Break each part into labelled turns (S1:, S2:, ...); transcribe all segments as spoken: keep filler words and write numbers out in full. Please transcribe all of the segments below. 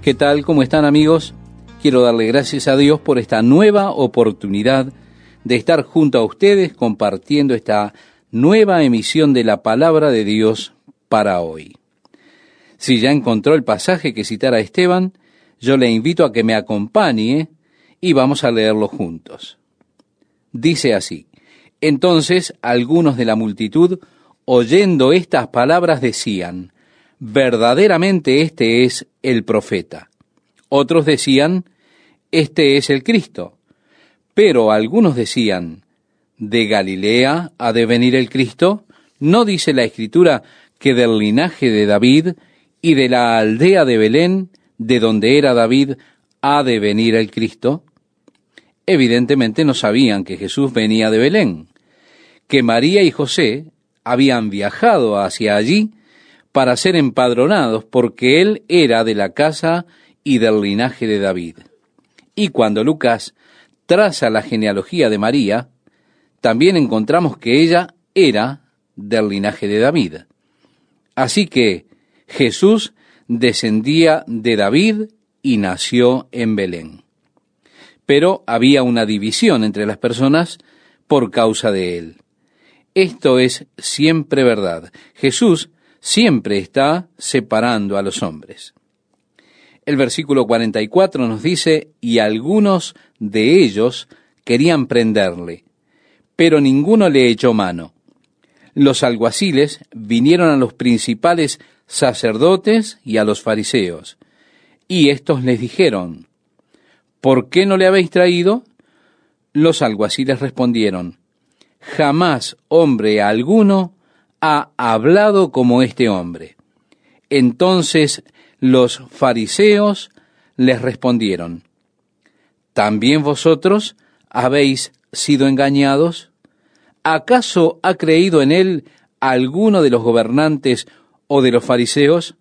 S1: ¿Qué tal? ¿Cómo están, amigos? Quiero darle gracias a Dios por esta nueva oportunidad de estar junto a ustedes compartiendo esta nueva emisión de la Palabra de Dios para hoy. Si ya encontró el pasaje que citara Esteban, yo le invito a que me acompañe y vamos a leerlo juntos. Dice así: Entonces algunos de la multitud, oyendo estas palabras, decían: verdaderamente este es el profeta. Otros decían: este es el Cristo. Pero algunos decían: ¿de Galilea ha de venir el Cristo? ¿No dice la Escritura que del linaje de David y de la aldea de Belén, de donde era David, ha de venir el Cristo? Evidentemente no sabían que Jesús venía de Belén, que María y José habían viajado hacia allí para ser empadronados, porque él era de la casa y del linaje de David. Y cuando Lucas traza la genealogía de María, también encontramos que ella era del linaje de David. Así que Jesús descendía de David y nació en Belén. Pero había una división entre las personas por causa de él. Esto es siempre verdad. Jesús siempre está separando a los hombres. El versículo cuarenta y cuatro nos dice: y algunos de ellos querían prenderle, pero ninguno le echó mano. Los alguaciles vinieron a los principales sacerdotes y a los fariseos, y éstos les dijeron: ¿por qué no le habéis traído? Los alguaciles respondieron: jamás hombre alguno ha hablado como este hombre. Entonces los fariseos les respondieron: ¿también vosotros habéis sido engañados? ¿Acaso ha creído en él alguno de los gobernantes o de los fariseos?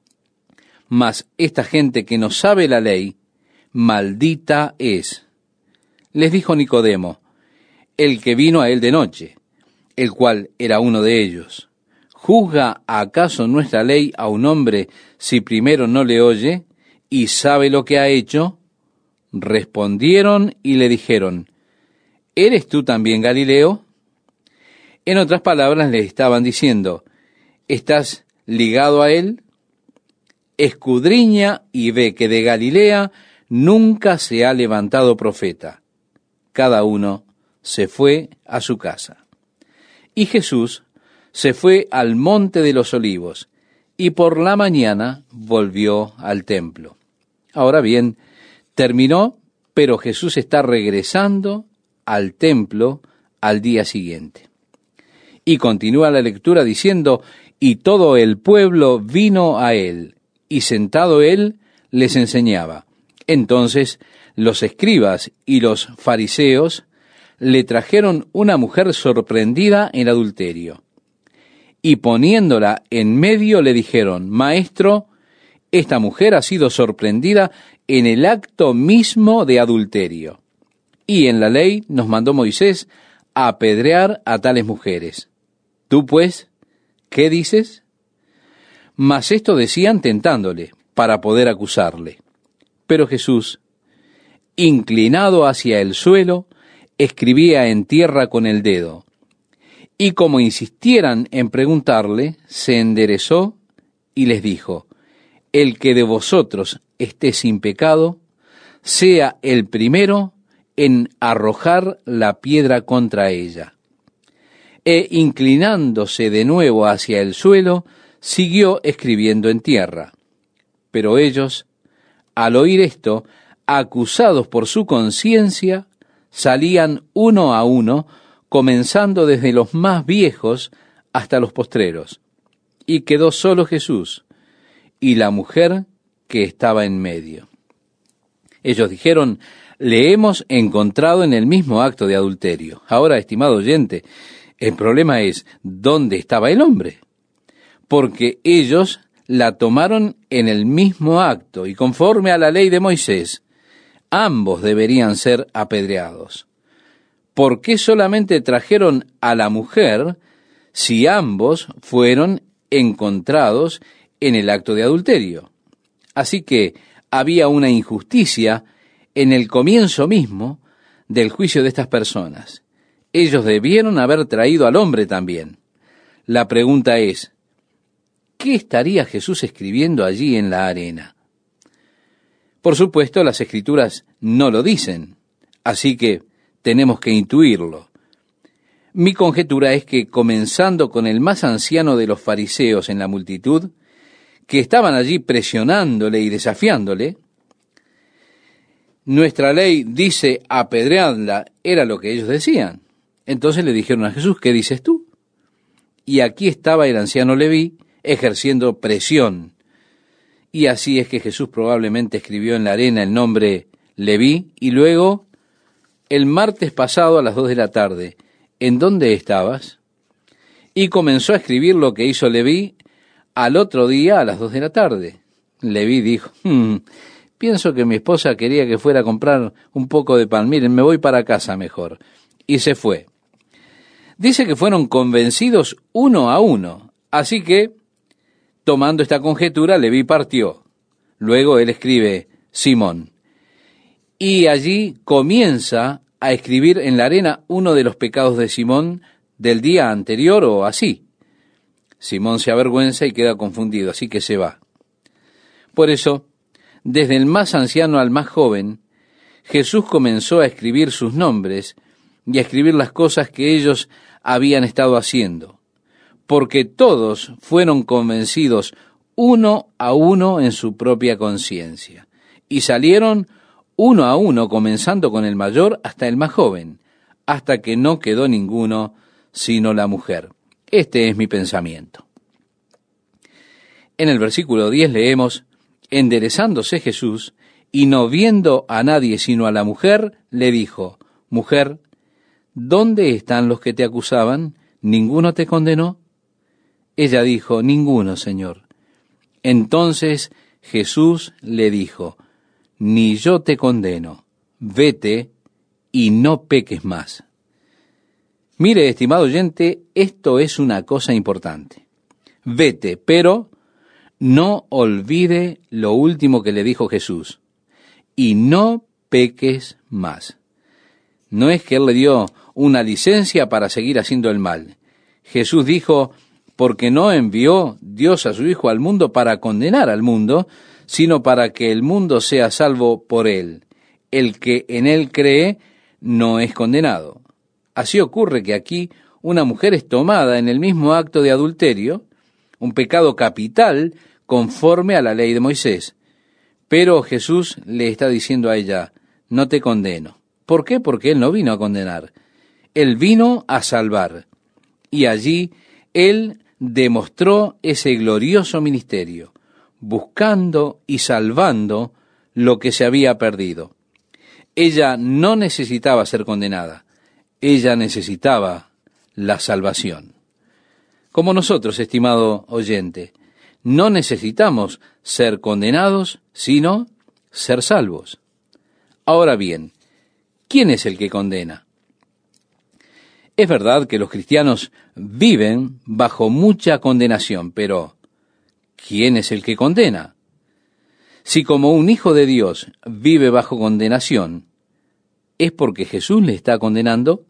S1: Mas esta gente que no sabe la ley, maldita es. Les dijo Nicodemo, el que vino a él de noche, el cual era uno de ellos: ¿juzga acaso nuestra ley a un hombre si primero no le oye y sabe lo que ha hecho? Respondieron y le dijeron: ¿eres tú también Galileo? En otras palabras, le estaban diciendo: ¿estás ligado a él? Escudriña y ve que de Galilea nunca se ha levantado profeta. Cada uno se fue a su casa. Y Jesús se fue al monte de los olivos, y por la mañana volvió al templo. Ahora bien, terminó, pero Jesús está regresando al templo al día siguiente. Y continúa la lectura diciendo: y todo el pueblo vino a él, y sentado él les enseñaba. Entonces los escribas y los fariseos le trajeron una mujer sorprendida en adulterio. Y poniéndola en medio le dijeron: Maestro, esta mujer ha sido sorprendida en el acto mismo de adulterio. Y en la ley nos mandó Moisés a apedrear a tales mujeres. ¿Tú, pues, qué dices? Mas esto decían tentándole, para poder acusarle. Pero Jesús, inclinado hacia el suelo, escribía en tierra con el dedo. Y como insistieran en preguntarle, se enderezó y les dijo: el que de vosotros esté sin pecado, sea el primero en arrojar la piedra contra ella. E inclinándose de nuevo hacia el suelo, siguió escribiendo en tierra. Pero ellos, al oír esto, acusados por su conciencia, salían uno a uno, comenzando desde los más viejos hasta los postreros. Y quedó solo Jesús y la mujer que estaba en medio. Ellos dijeron: le hemos encontrado en el mismo acto de adulterio. Ahora, estimado oyente, el problema es: ¿dónde estaba el hombre? Porque ellos la tomaron en el mismo acto, y conforme a la ley de Moisés, ambos deberían ser apedreados. ¿Por qué solamente trajeron a la mujer si ambos fueron encontrados en el acto de adulterio? Así que había una injusticia en el comienzo mismo del juicio de estas personas. Ellos debieron haber traído al hombre también. La pregunta es, ¿qué estaría Jesús escribiendo allí en la arena? Por supuesto, las Escrituras no lo dicen, así que tenemos que intuirlo. Mi conjetura es que, comenzando con el más anciano de los fariseos en la multitud, que estaban allí presionándole y desafiándole, nuestra ley dice apedreadla, era lo que ellos decían. Entonces le dijeron a Jesús, ¿qué dices tú? Y aquí estaba el anciano Leví ejerciendo presión. Y así es que Jesús probablemente escribió en la arena el nombre Leví, y luego, el martes pasado a las dos de la tarde, ¿en dónde estabas? Y comenzó a escribir lo que hizo Leví al otro día a las dos de la tarde. Leví dijo, hmm, pienso que mi esposa quería que fuera a comprar un poco de pan. Miren, me voy para casa mejor. Y se fue. Dice que fueron convencidos uno a uno. Así que, tomando esta conjetura, Leví partió. Luego él escribe Simón. Y allí comienza a escribir en la arena uno de los pecados de Simón del día anterior o así. Simón se avergüenza y queda confundido, así que se va. Por eso, desde el más anciano al más joven, Jesús comenzó a escribir sus nombres y a escribir las cosas que ellos habían estado haciendo, porque todos fueron convencidos uno a uno en su propia conciencia, y salieron uno a uno, comenzando con el mayor hasta el más joven, hasta que no quedó ninguno sino la mujer. Este es mi pensamiento. En el versículo diez leemos, enderezándose Jesús, y no viendo a nadie sino a la mujer, le dijo, mujer, ¿dónde están los que te acusaban? ¿Ninguno te condenó? Ella dijo, ninguno, Señor. Entonces Jesús le dijo, ni yo te condeno, vete y no peques más. Mire, estimado oyente, esto es una cosa importante. Vete, pero no olvide lo último que le dijo Jesús, y no peques más. No es que él le dio una licencia para seguir haciendo el mal. Jesús dijo, porque no envió Dios a su Hijo al mundo para condenar al mundo, sino para que el mundo sea salvo por él. El que en él cree no es condenado. Así ocurre que aquí una mujer es tomada en el mismo acto de adulterio, un pecado capital conforme a la ley de Moisés. Pero Jesús le está diciendo a ella, no te condeno. ¿Por qué? Porque él no vino a condenar. Él vino a salvar. Y allí él demostró ese glorioso ministerio, buscando y salvando lo que se había perdido. Ella no necesitaba ser condenada. Ella necesitaba la salvación. Como nosotros, estimado oyente, no necesitamos ser condenados, sino ser salvos. Ahora bien, ¿quién es el que condena? Es verdad que los cristianos viven bajo mucha condenación, pero ¿quién es el que condena? Si como un hijo de Dios vive bajo condenación, ¿es porque Jesús le está condenando?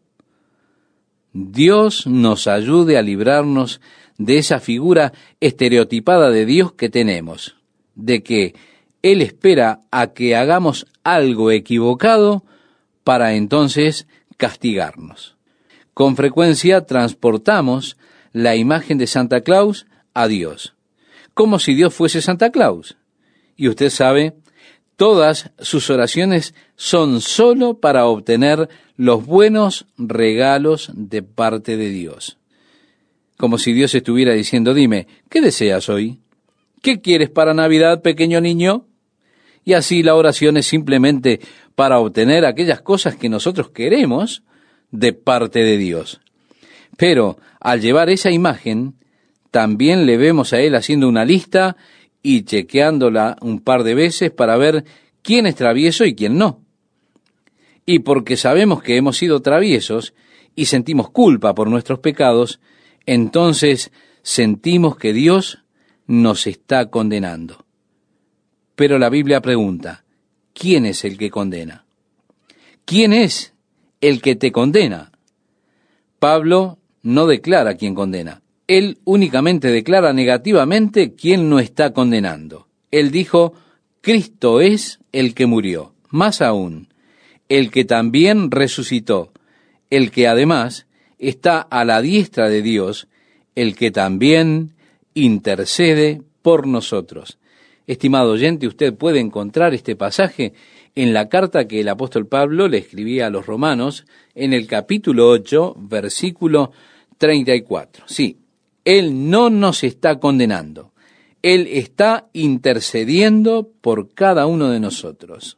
S1: Dios nos ayude a librarnos de esa figura estereotipada de Dios que tenemos, de que Él espera a que hagamos algo equivocado para entonces castigarnos. Con frecuencia transportamos la imagen de Santa Claus a Dios, como si Dios fuese Santa Claus. Y usted sabe, todas sus oraciones son solo para obtener los buenos regalos de parte de Dios. Como si Dios estuviera diciendo, dime, ¿qué deseas hoy? ¿Qué quieres para Navidad, pequeño niño? Y así la oración es simplemente para obtener aquellas cosas que nosotros queremos de parte de Dios. Pero al llevar esa imagen, también le vemos a Él haciendo una lista y chequeándola un par de veces para ver quién es travieso y quién no. Y porque sabemos que hemos sido traviesos y sentimos culpa por nuestros pecados, entonces sentimos que Dios nos está condenando. Pero la Biblia pregunta, ¿quién es el que condena? ¿Quién es el que te condena? Pablo no declara quién condena. Él únicamente declara negativamente quién no está condenando. Él dijo, Cristo es el que murió. Más aún, el que también resucitó, el que además está a la diestra de Dios, el que también intercede por nosotros. Estimado oyente, usted puede encontrar este pasaje en la carta que el apóstol Pablo le escribía a los romanos en el capítulo ocho, versículo treinta y cuatro. Sí, Él no nos está condenando. Él está intercediendo por cada uno de nosotros.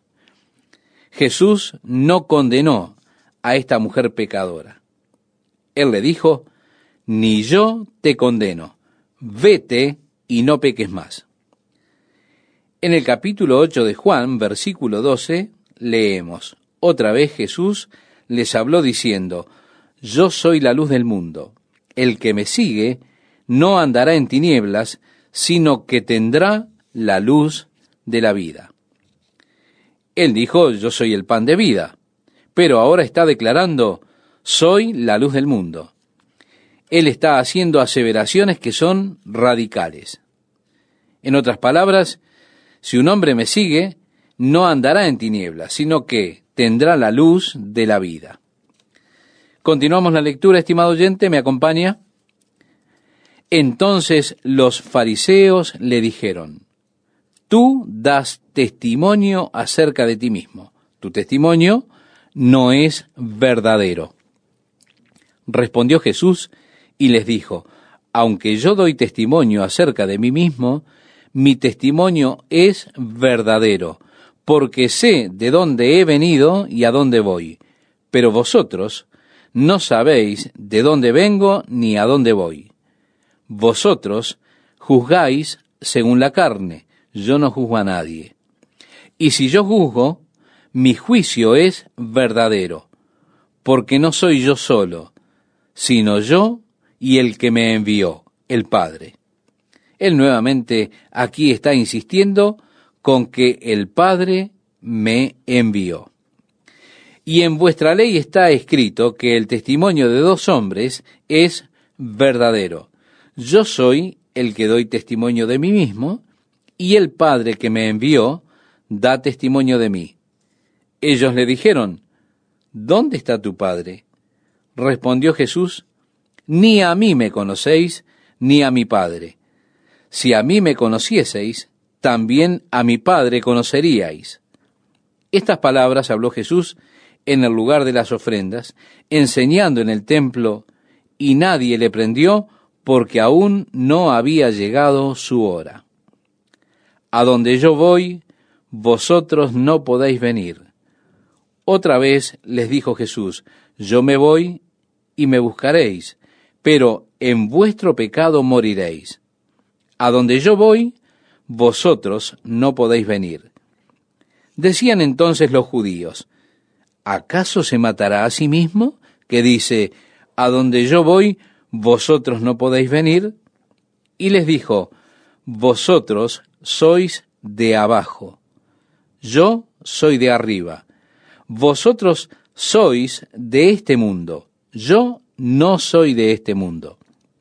S1: Jesús no condenó a esta mujer pecadora. Él le dijo, ni yo te condeno, vete y no peques más. En el capítulo ocho de Juan, versículo doce, leemos, otra vez Jesús les habló diciendo, yo soy la luz del mundo, el que me sigue no andará en tinieblas, sino que tendrá la luz de la vida. Él dijo, yo soy el pan de vida, pero ahora está declarando, soy la luz del mundo. Él está haciendo aseveraciones que son radicales. En otras palabras, si un hombre me sigue, no andará en tinieblas, sino que tendrá la luz de la vida. Continuamos la lectura, estimado oyente, ¿me acompaña? Entonces los fariseos le dijeron, tú das testimonio acerca de ti mismo. Tu testimonio no es verdadero. Respondió Jesús y les dijo, aunque yo doy testimonio acerca de mí mismo, mi testimonio es verdadero, porque sé de dónde he venido y a dónde voy. Pero vosotros no sabéis de dónde vengo ni a dónde voy. Vosotros juzgáis según la carne, yo no juzgo a nadie. Y si yo juzgo, mi juicio es verdadero, porque no soy yo solo, sino yo y el que me envió, el Padre. Él nuevamente aquí está insistiendo con que el Padre me envió. Y en vuestra ley está escrito que el testimonio de dos hombres es verdadero. Yo soy el que doy testimonio de mí mismo, y el Padre que me envió da testimonio de mí. Ellos le dijeron, ¿dónde está tu Padre? Respondió Jesús, ni a mí me conocéis, ni a mi Padre. Si a mí me conocieseis, también a mi Padre conoceríais. Estas palabras habló Jesús en el lugar de las ofrendas, enseñando en el templo, y nadie le prendió porque aún no había llegado su hora. A donde yo voy, vosotros no podéis venir. Otra vez les dijo Jesús, yo me voy y me buscaréis, pero en vuestro pecado moriréis. A donde yo voy, vosotros no podéis venir. Decían entonces los judíos, ¿acaso se matará a sí mismo? Que dice, a donde yo voy, vosotros no podéis venir. Y les dijo, vosotros sois de abajo, yo soy de arriba. Vosotros sois de este mundo, yo no soy de este mundo.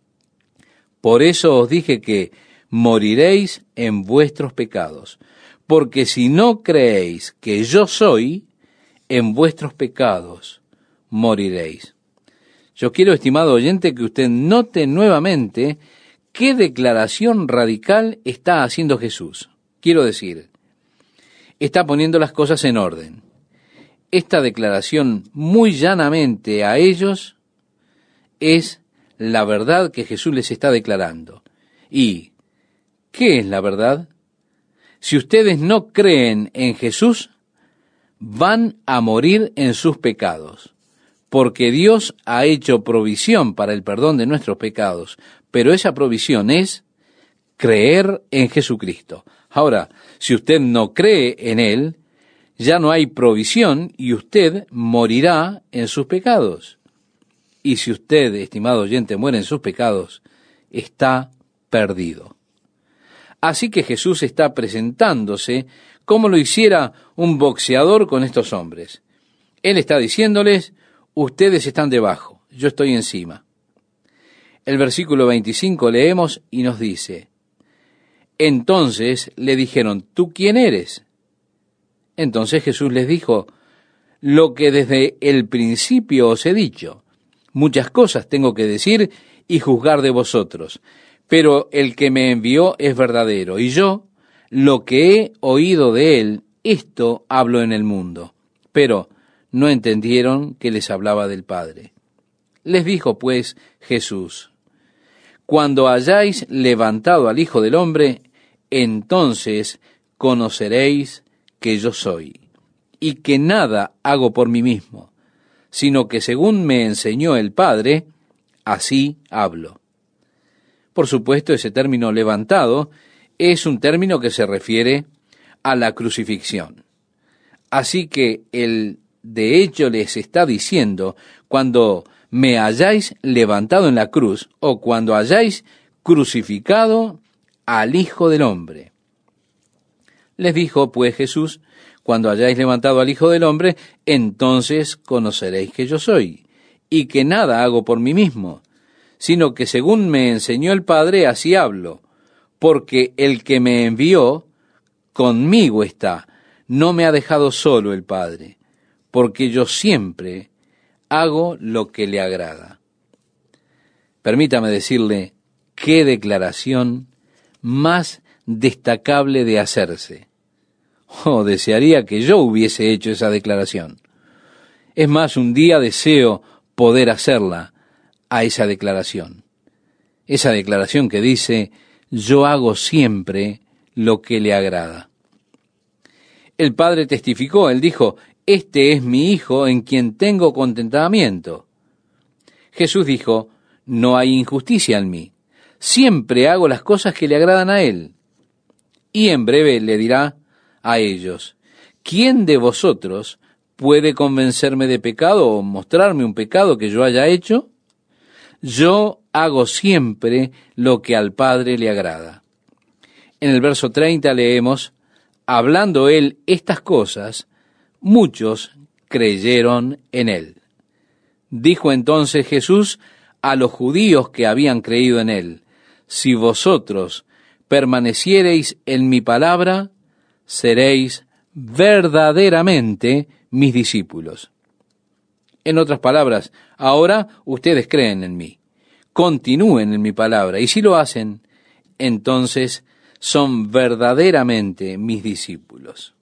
S1: Por eso os dije que moriréis en vuestros pecados, porque si no creéis que yo soy, en vuestros pecados moriréis. Yo quiero, estimado oyente, que usted note nuevamente qué declaración radical está haciendo Jesús. Quiero decir, está poniendo las cosas en orden. Esta declaración muy llanamente a ellos es la verdad que Jesús les está declarando. ¿Y qué es la verdad? Si ustedes no creen en Jesús, van a morir en sus pecados, porque Dios ha hecho provisión para el perdón de nuestros pecados, pero esa provisión es creer en Jesucristo. Ahora, si usted no cree en Él, ya no hay provisión y usted morirá en sus pecados. Y si usted, estimado oyente, muere en sus pecados, está perdido. Así que Jesús está presentándose como lo hiciera un boxeador con estos hombres. Él está diciéndoles, ustedes están debajo, yo estoy encima. El versículo veinticinco leemos y nos dice, entonces le dijeron, ¿tú quién eres? Entonces Jesús les dijo, lo que desde el principio os he dicho. Muchas cosas tengo que decir y juzgar de vosotros, pero el que me envió es verdadero, y yo, lo que he oído de él, esto hablo en el mundo. Pero no entendieron que les hablaba del Padre. Les dijo pues Jesús, cuando hayáis levantado al Hijo del Hombre, entonces conoceréis que yo soy, y que nada hago por mí mismo, sino que según me enseñó el Padre, así hablo. Por supuesto, ese término levantado es un término que se refiere a la crucifixión. Así que él, de hecho, les está diciendo, cuando me hayáis levantado en la cruz, o cuando hayáis crucificado al Hijo del Hombre. Les dijo, pues, Jesús, cuando hayáis levantado al Hijo del Hombre, entonces conoceréis que yo soy, y que nada hago por mí mismo, sino que según me enseñó el Padre, así hablo, porque el que me envió, conmigo está, no me ha dejado solo el Padre, porque yo siempre hago lo que le agrada. Permítame decirle, qué declaración más destacable de hacerse. Oh, desearía que yo hubiese hecho esa declaración. Es más, un día deseo poder hacerla a esa declaración. Esa declaración que dice, yo hago siempre lo que le agrada. El Padre testificó, él dijo, este es mi Hijo en quien tengo contentamiento. Jesús dijo, no hay injusticia en mí, siempre hago las cosas que le agradan a él. Y en breve le dirá a ellos, ¿quién de vosotros puede convencerme de pecado o mostrarme un pecado que yo haya hecho? Yo hago siempre lo que al Padre le agrada. En el verso treinta leemos, hablando él estas cosas, muchos creyeron en él. Dijo entonces Jesús a los judíos que habían creído en él, si vosotros permaneciereis en mi palabra, seréis verdaderamente mis discípulos. En otras palabras, ahora ustedes creen en mí, continúen en mi palabra, y si lo hacen, entonces son verdaderamente mis discípulos.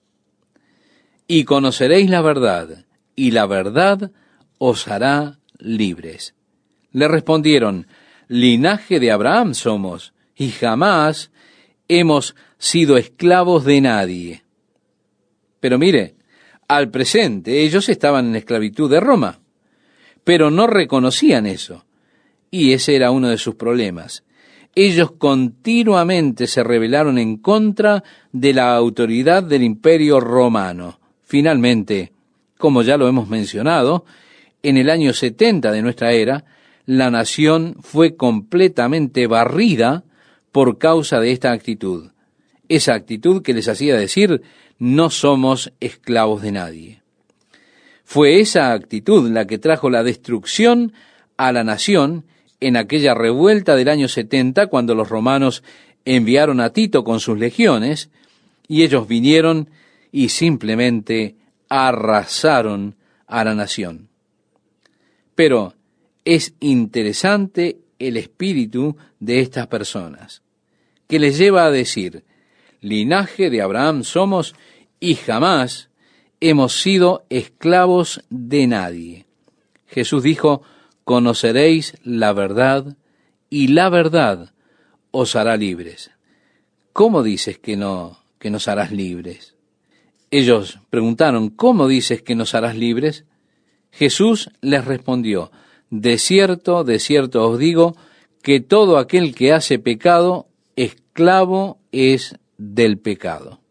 S1: Y conoceréis la verdad, y la verdad os hará libres. Le respondieron, linaje de Abraham somos, y jamás hemos sido esclavos de nadie. Pero mire, al presente ellos estaban en esclavitud de Roma, pero no reconocían eso, y ese era uno de sus problemas. Ellos continuamente se rebelaron en contra de la autoridad del Imperio Romano. Finalmente, como ya lo hemos mencionado, en el año setenta de nuestra era, la nación fue completamente barrida por causa de esta actitud. Esa actitud que les hacía decir, no somos esclavos de nadie. Fue esa actitud la que trajo la destrucción a la nación en aquella revuelta del año setenta, cuando los romanos enviaron a Tito con sus legiones, y ellos vinieron y simplemente arrasaron a la nación. Pero es interesante el espíritu de estas personas, que les lleva a decir, linaje de Abraham somos y jamás hemos sido esclavos de nadie. Jesús dijo, conoceréis la verdad y la verdad os hará libres. ¿Cómo dices que no, que nos harás libres? Ellos preguntaron, ¿cómo dices que nos harás libres? Jesús les respondió, de cierto, de cierto os digo, que todo aquel que hace pecado, esclavo es del pecado.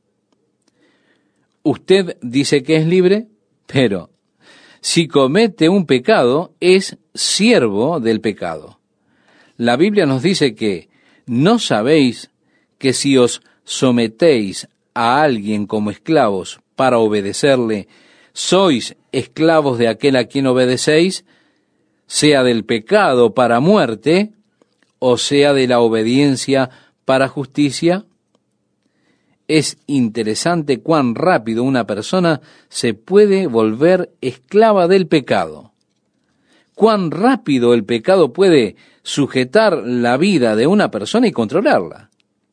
S1: Usted dice que es libre, pero si comete un pecado, es siervo del pecado. La Biblia nos dice que no sabéis que si os sometéis a alguien como esclavos para obedecerle, sois esclavos de aquel a quien obedecéis, sea del pecado para muerte, o sea de la obediencia para justicia? Es interesante cuán rápido una persona se puede volver esclava del pecado. Cuán rápido el pecado puede sujetar la vida de una persona y controlarla.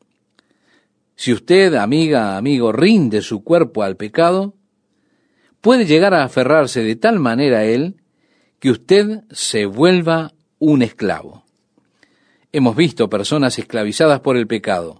S1: Si usted, amiga, amigo, rinde su cuerpo al pecado, puede llegar a aferrarse de tal manera a él que usted se vuelva un esclavo. Hemos visto personas esclavizadas por el pecado.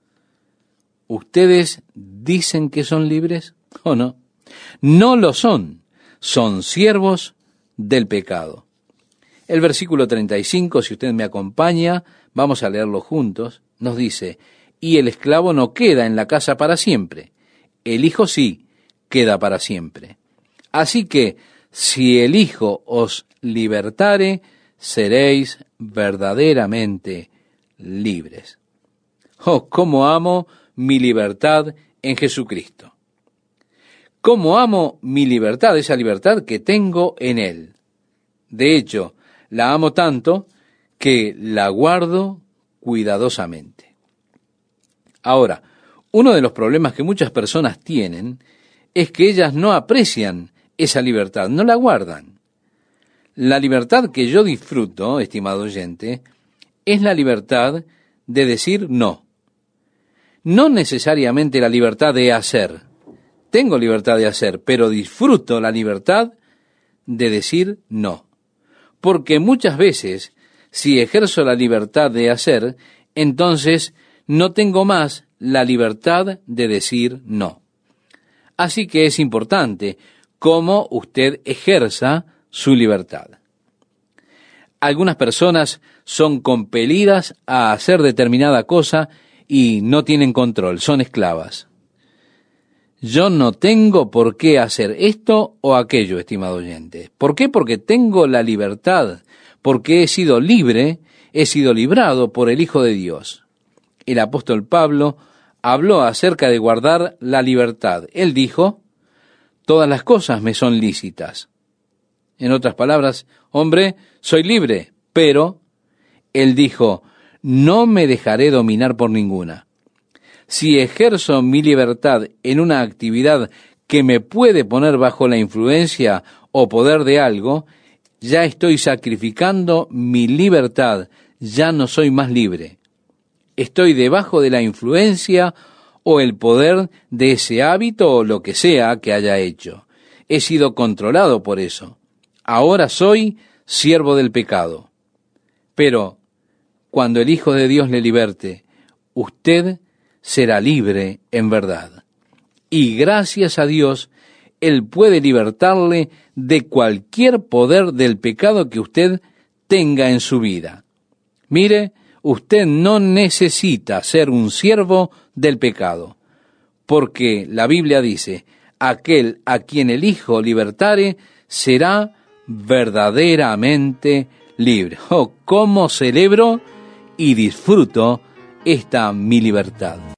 S1: ¿Ustedes dicen que son libres o no? No lo son, son siervos del pecado. El versículo treinta y cinco, si usted me acompaña, vamos a leerlo juntos, nos dice: y el esclavo no queda en la casa para siempre, el hijo sí queda para siempre. Así que, si el Hijo os libertare, seréis verdaderamente libres. Oh, cómo amo mi libertad en Jesucristo. Cómo amo mi libertad, esa libertad que tengo en Él. De hecho, la amo tanto que la guardo cuidadosamente. Ahora, uno de los problemas que muchas personas tienen es que ellas no aprecian esa libertad, no la guardan. La libertad que yo disfruto, estimado oyente, es la libertad de decir no. No necesariamente la libertad de hacer. Tengo libertad de hacer, pero disfruto la libertad de decir no. Porque muchas veces, si ejerzo la libertad de hacer, entonces no tengo más la libertad de decir no. Así que es importante cómo usted ejerza su libertad. Algunas personas son compelidas a hacer determinada cosa y no tienen control, son esclavas. Yo no tengo por qué hacer esto o aquello, estimado oyente. ¿Por qué? Porque tengo la libertad, porque he sido libre, he sido librado por el Hijo de Dios. El apóstol Pablo habló acerca de guardar la libertad. Él dijo: todas las cosas me son lícitas. En otras palabras, hombre, soy libre, pero él dijo: no me dejaré dominar por ninguna. Si ejerzo mi libertad en una actividad que me puede poner bajo la influencia o poder de algo, ya estoy sacrificando mi libertad, ya no soy más libre. Estoy debajo de la influencia o el poder de ese hábito o lo que sea que haya hecho. He sido controlado por eso. Ahora soy siervo del pecado. Pero cuando el Hijo de Dios le liberte, usted será libre en verdad. Y gracias a Dios, Él puede libertarle de cualquier poder del pecado que usted tenga en su vida. Mire, usted no necesita ser un siervo del pecado, porque la Biblia dice: aquel a quien el Hijo libertare será verdaderamente libre. Oh, cómo celebro y disfruto esta mi libertad.